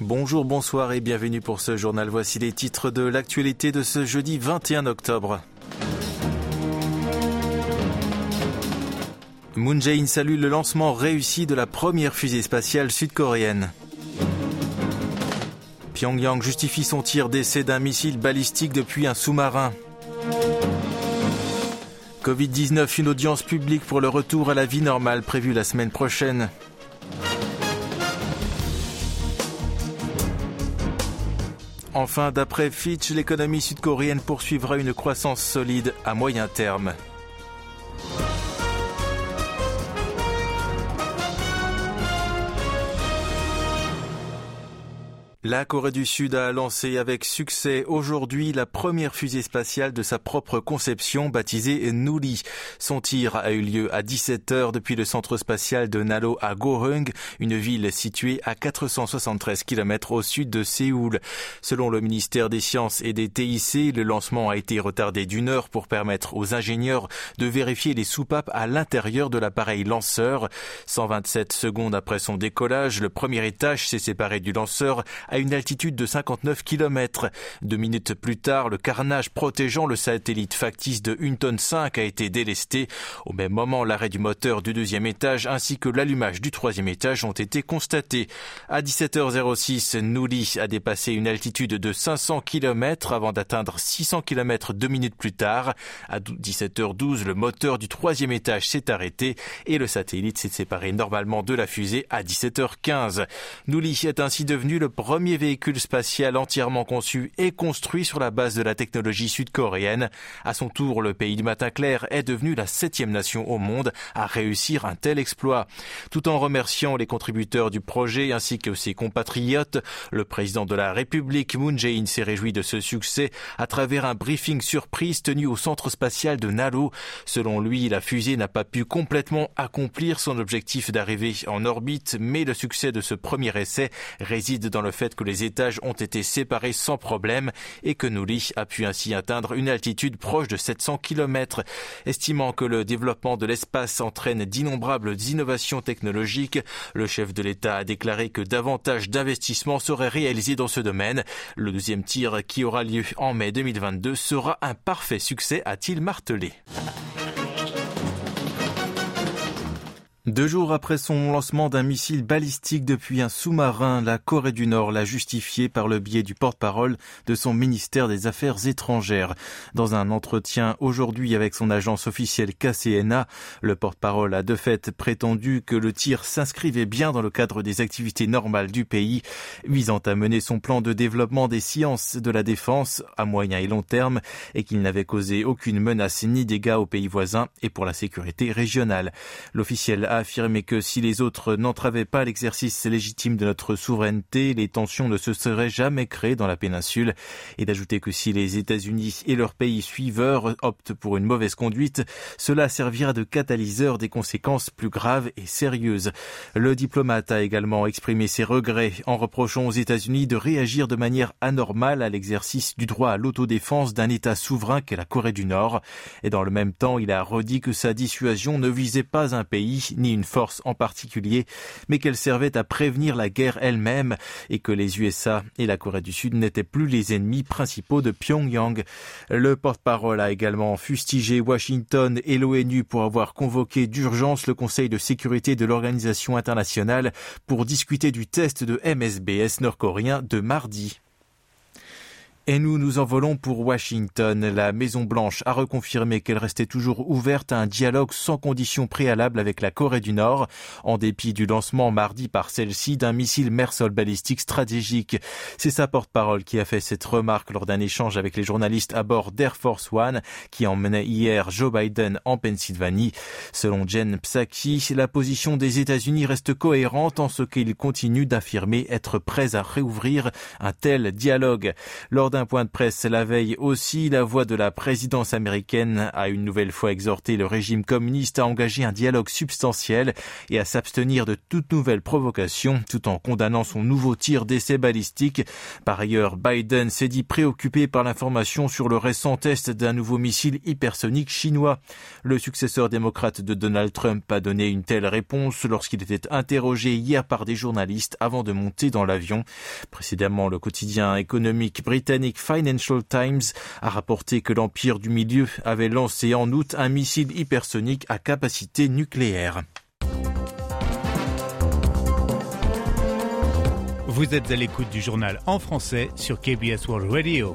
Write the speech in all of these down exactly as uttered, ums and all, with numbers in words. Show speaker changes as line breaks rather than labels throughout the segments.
Bonjour, bonsoir et bienvenue pour ce journal. Voici les titres de l'actualité de ce jeudi vingt et un octobre. Moon Jae-in salue le lancement réussi de la première fusée spatiale sud-coréenne. Pyongyang justifie son tir d'essai d'un missile balistique depuis un sous-marin. covid dix-neuf, une audience publique pour le retour à la vie normale prévue la semaine prochaine. Enfin, d'après Fitch, l'économie sud-coréenne poursuivra une croissance solide à moyen terme. La Corée du Sud a lancé avec succès aujourd'hui la première fusée spatiale de sa propre conception, baptisée Nuri. Son tir a eu lieu à dix-sept heures depuis le centre spatial de Nalo à Goheung, une ville située à quatre cent soixante-treize kilomètres au sud de Séoul. Selon le ministère des Sciences et des T I C, le lancement a été retardé d'une heure pour permettre aux ingénieurs de vérifier les soupapes à l'intérieur de l'appareil lanceur. cent vingt-sept secondes après son décollage, le premier étage s'est séparé du lanceur à une altitude de cinquante-neuf kilomètres. Deux minutes plus tard, le carnage protégeant le satellite factice de une tonne cinq a été délesté. Au même moment, l'arrêt du moteur du deuxième étage ainsi que l'allumage du troisième étage ont été constatés. À dix-sept heures six, Nuri a dépassé une altitude de cinq cents kilomètres avant d'atteindre six cents kilomètres deux minutes plus tard. À dix-sept heures douze, le moteur du troisième étage s'est arrêté et le satellite s'est séparé normalement de la fusée à dix-sept heures quinze. Nuri est ainsi devenu le premier premier véhicule spatial entièrement conçu et construit sur la base de la technologie sud-coréenne. À son tour, le pays du matin clair est devenu la septième nation au monde à réussir un tel exploit. Tout en remerciant les contributeurs du projet ainsi que ses compatriotes, le président de la République, Moon Jae-in, s'est réjoui de ce succès à travers un briefing surprise tenu au centre spatial de Nalo. Selon lui, la fusée n'a pas pu complètement accomplir son objectif d'arriver en orbite, mais le succès de ce premier essai réside dans le fait que les étages ont été séparés sans problème et que Nuri a pu ainsi atteindre une altitude proche de sept cents kilomètres. Estimant que le développement de l'espace entraîne d'innombrables innovations technologiques, le chef de l'État a déclaré que davantage d'investissements seraient réalisés dans ce domaine. Le deuxième tir, qui aura lieu en mai deux mille vingt-deux, sera un parfait succès, a-t-il martelé. Deux jours après son lancement d'un missile balistique depuis un sous-marin, la Corée du Nord l'a justifié par le biais du porte-parole de son ministère des Affaires étrangères. Dans un entretien aujourd'hui avec son agence officielle K C N A, le porte-parole a de fait prétendu que le tir s'inscrivait bien dans le cadre des activités normales du pays, visant à mener son plan de développement des sciences de la défense à moyen et long terme et qu'il n'avait causé aucune menace ni dégâts aux pays voisins et pour la sécurité régionale. L'officiel a affirmé que si les autres n'entravaient pas l'exercice légitime de notre souveraineté, les tensions ne se seraient jamais créées dans la péninsule, et d'ajouter que si les États-Unis et leurs pays suiveurs optent pour une mauvaise conduite, cela servira de catalyseur des conséquences plus graves et sérieuses. Le diplomate a également exprimé ses regrets en reprochant aux États-Unis de réagir de manière anormale à l'exercice du droit à l'autodéfense d'un État souverain qu'est la Corée du Nord. Et dans le même temps, il a redit que sa dissuasion ne visait pas un pays ni une force en particulier, mais qu'elle servait à prévenir la guerre elle-même et que les U S A et la Corée du Sud n'étaient plus les ennemis principaux de Pyongyang. Le porte-parole a également fustigé Washington et l'ONU pour avoir convoqué d'urgence le Conseil de sécurité de l'Organisation internationale pour discuter du test de M S B S nord-coréen de mardi. Et nous nous envolons pour Washington. La Maison-Blanche a reconfirmé qu'elle restait toujours ouverte à un dialogue sans condition préalable avec la Corée du Nord, en dépit du lancement mardi par celle-ci d'un missile mer-sol balistique stratégique. C'est sa porte-parole qui a fait cette remarque lors d'un échange avec les journalistes à bord d'Air Force One, qui emmenait hier Joe Biden en Pennsylvanie. Selon Jen Psaki, la position des États-Unis reste cohérente en ce qu'ils continuent d'affirmer être prêts à réouvrir un tel dialogue. Lors d'un un point de presse la veille aussi, la voix de la présidence américaine a une nouvelle fois exhorté le régime communiste à engager un dialogue substantiel et à s'abstenir de toute nouvelle provocation, tout en condamnant son nouveau tir d'essai balistique. Par ailleurs, Biden s'est dit préoccupé par l'information sur le récent test d'un nouveau missile hypersonique chinois. Le successeur démocrate de Donald Trump a donné une telle réponse lorsqu'il était interrogé hier par des journalistes avant de monter dans l'avion. Précédemment, le quotidien économique britannique Financial Times a rapporté que l'Empire du Milieu avait lancé en août un missile hypersonique à capacité nucléaire.
Vous êtes à l'écoute du journal en français sur K B S World Radio.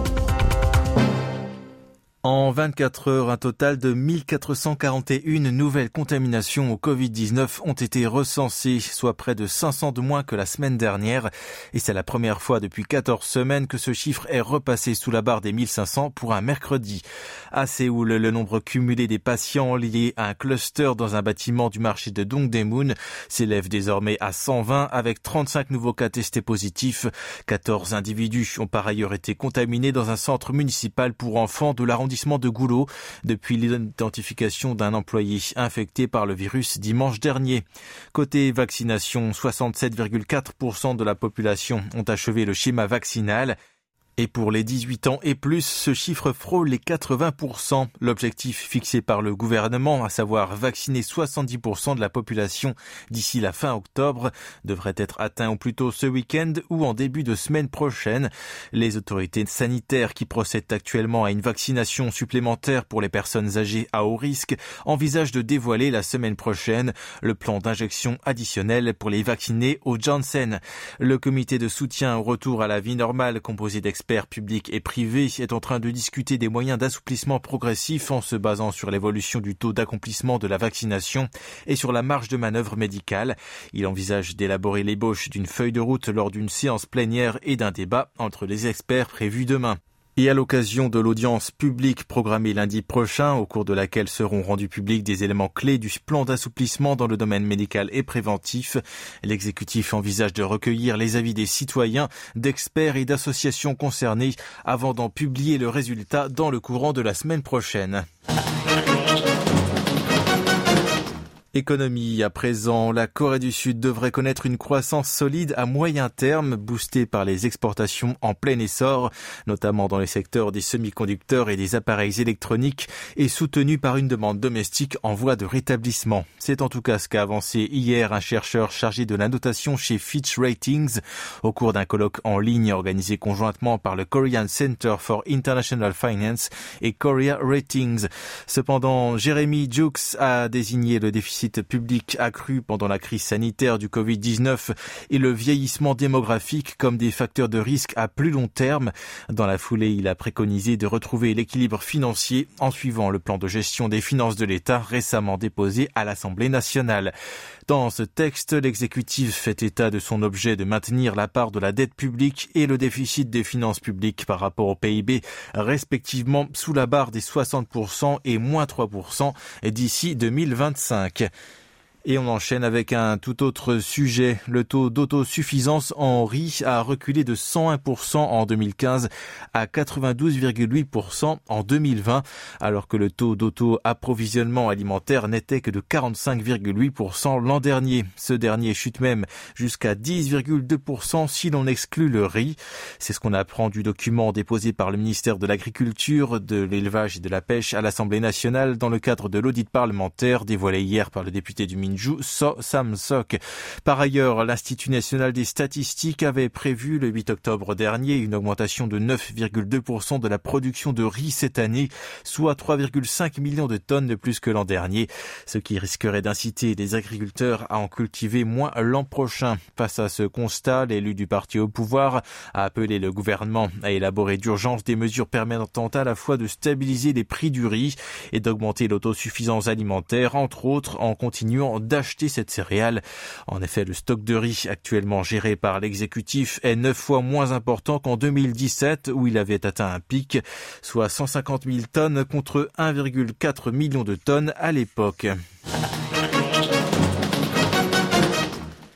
En vingt-quatre heures, un total de mille quatre cent quarante et une nouvelles contaminations au covid dix-neuf ont été recensées, soit près de cinq cents de moins que la semaine dernière. Et c'est la première fois depuis quatorze semaines que ce chiffre est repassé sous la barre des mille cinq cents pour un mercredi. À Séoul, le nombre cumulé des patients liés à un cluster dans un bâtiment du marché de Dongdaemun s'élève désormais à cent vingt avec trente-cinq nouveaux cas testés positifs. quatorze individus ont par ailleurs été contaminés dans un centre municipal pour enfants de l'arrondissement de Goulot depuis l'identification d'un employé infecté par le virus dimanche dernier. Côté vaccination, soixante-sept virgule quatre pour cent de la population ont achevé le schéma vaccinal. Et pour les dix-huit ans et plus, ce chiffre frôle les quatre-vingts pour cent. L'objectif fixé par le gouvernement, à savoir vacciner soixante-dix pour cent de la population d'ici la fin octobre, devrait être atteint au plus tôt ce week-end ou en début de semaine prochaine. Les autorités sanitaires qui procèdent actuellement à une vaccination supplémentaire pour les personnes âgées à haut risque envisagent de dévoiler la semaine prochaine le plan d'injection additionnel pour les vaccinés au Janssen. Le comité de soutien au retour à la vie normale, composé d'experts experts publics et privés, est en train de discuter des moyens d'assouplissement progressif en se basant sur l'évolution du taux d'accomplissement de la vaccination et sur la marge de manœuvre médicale. Il envisage d'élaborer l'ébauche d'une feuille de route lors d'une séance plénière et d'un débat entre les experts prévu demain. Et à l'occasion de l'audience publique programmée lundi prochain, au cours de laquelle seront rendus publics des éléments clés du plan d'assouplissement dans le domaine médical et préventif, l'exécutif envisage de recueillir les avis des citoyens, d'experts et d'associations concernées avant d'en publier le résultat dans le courant de la semaine prochaine. Économie à présent, la Corée du Sud devrait connaître une croissance solide à moyen terme, boostée par les exportations en plein essor, notamment dans les secteurs des semi-conducteurs et des appareils électroniques, et soutenue par une demande domestique en voie de rétablissement. C'est en tout cas ce qu'a avancé hier un chercheur chargé de la notation chez Fitch Ratings, au cours d'un colloque en ligne organisé conjointement par le Korean Center for International Finance et Korea Ratings. Cependant, Jeremy Jukes a désigné le déficit public accru pendant la crise sanitaire du covid dix-neuf et le vieillissement démographique comme des facteurs de risque à plus long terme. Dans la foulée, il a préconisé de retrouver l'équilibre financier en suivant le plan de gestion des finances de l'État récemment déposé à l'Assemblée nationale. Dans ce texte, l'exécutif fait état de son objet de maintenir la part de la dette publique et le déficit des finances publiques par rapport au P I B, respectivement sous la barre des soixante pour cent et moins trois pour cent d'ici deux mille vingt-cinq. Et on enchaîne avec un tout autre sujet. Le taux d'autosuffisance en riz a reculé de cent un pour cent en deux mille quinze à quatre-vingt-douze virgule huit pour cent en deux mille vingt, alors que le taux d'auto-approvisionnement alimentaire n'était que de quarante-cinq virgule huit pour cent l'an dernier. Ce dernier chute même jusqu'à dix virgule deux pour cent si l'on exclut le riz. C'est ce qu'on apprend du document déposé par le ministère de l'Agriculture, de l'Élevage et de la Pêche à l'Assemblée nationale dans le cadre de l'audit parlementaire dévoilé hier par le député du Minju, So Sam Sok. Par ailleurs, l'Institut national des statistiques avait prévu le huit octobre dernier une augmentation de neuf virgule deux pour cent de la production de riz cette année, soit trois virgule cinq millions de tonnes de plus que l'an dernier, ce qui risquerait d'inciter les agriculteurs à en cultiver moins l'an prochain. Face à ce constat, l'élu du parti au pouvoir a appelé le gouvernement à élaborer d'urgence des mesures permettant à la fois de stabiliser les prix du riz et d'augmenter l'autosuffisance alimentaire, entre autres en continuant d'acheter cette céréale. En effet, le stock de riz actuellement géré par l'exécutif est neuf fois moins important qu'en deux mille dix-sept où il avait atteint un pic, soit cent cinquante mille tonnes contre un virgule quatre million de tonnes à l'époque.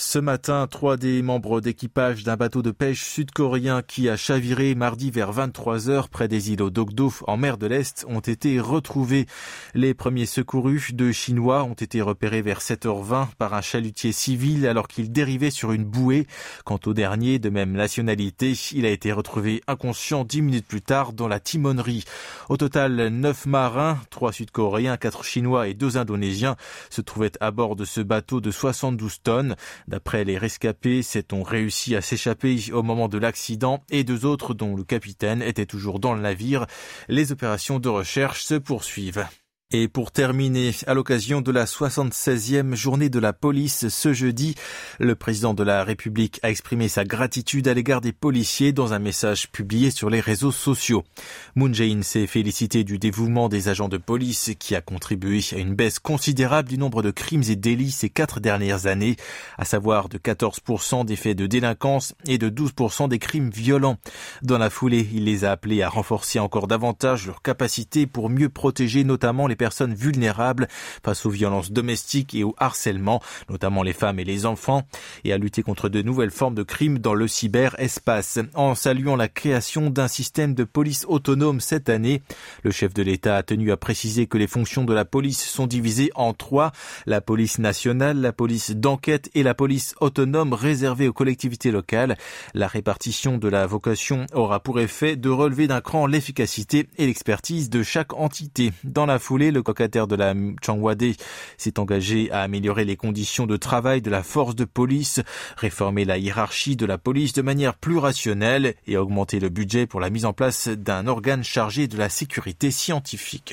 Ce matin, trois des membres d'équipage d'un bateau de pêche sud-coréen qui a chaviré mardi vers vingt-trois heures près des îlots Dokdo en mer de l'Est ont été retrouvés. Les premiers secourus, deux Chinois, ont été repérés vers sept heures vingt par un chalutier civil alors qu'il dérivait sur une bouée. Quant au dernier, de même nationalité, il a été retrouvé inconscient dix minutes plus tard dans la timonerie. Au total, neuf marins, trois Sud-Coréens, quatre Chinois et deux Indonésiens se trouvaient à bord de ce bateau de soixante-douze tonnes. D'après les rescapés, sept ont réussi à s'échapper au moment de l'accident et deux autres, dont le capitaine, étaient toujours dans le navire. Les opérations de recherche se poursuivent. Et pour terminer, à l'occasion de la soixante-seizième journée de la police ce jeudi, le président de la République a exprimé sa gratitude à l'égard des policiers dans un message publié sur les réseaux sociaux. Moon Jae-in s'est félicité du dévouement des agents de police qui a contribué à une baisse considérable du nombre de crimes et délits ces quatre dernières années, à savoir de quatorze pour cent des faits de délinquance et de douze pour cent des crimes violents. Dans la foulée, il les a appelés à renforcer encore davantage leurs capacités pour mieux protéger notamment les personnes vulnérables face aux violences domestiques et au harcèlement, notamment les femmes et les enfants, et à lutter contre de nouvelles formes de crimes dans le cyberespace. En saluant la création d'un système de police autonome cette année, le chef de l'État a tenu à préciser que les fonctions de la police sont divisées en trois: la police nationale, la police d'enquête et la police autonome réservée aux collectivités locales. La répartition de la vocation aura pour effet de relever d'un cran l'efficacité et l'expertise de chaque entité. Dans la foulée, le locataire de la Changwade s'est engagé à améliorer les conditions de travail de la force de police, réformer la hiérarchie de la police de manière plus rationnelle et augmenter le budget pour la mise en place d'un organe chargé de la sécurité scientifique.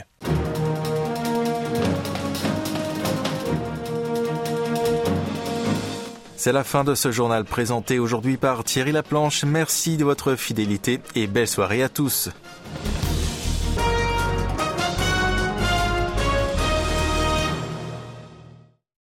C'est la fin de ce journal présenté aujourd'hui par Thierry Laplanche. Merci de votre fidélité et belle soirée à tous.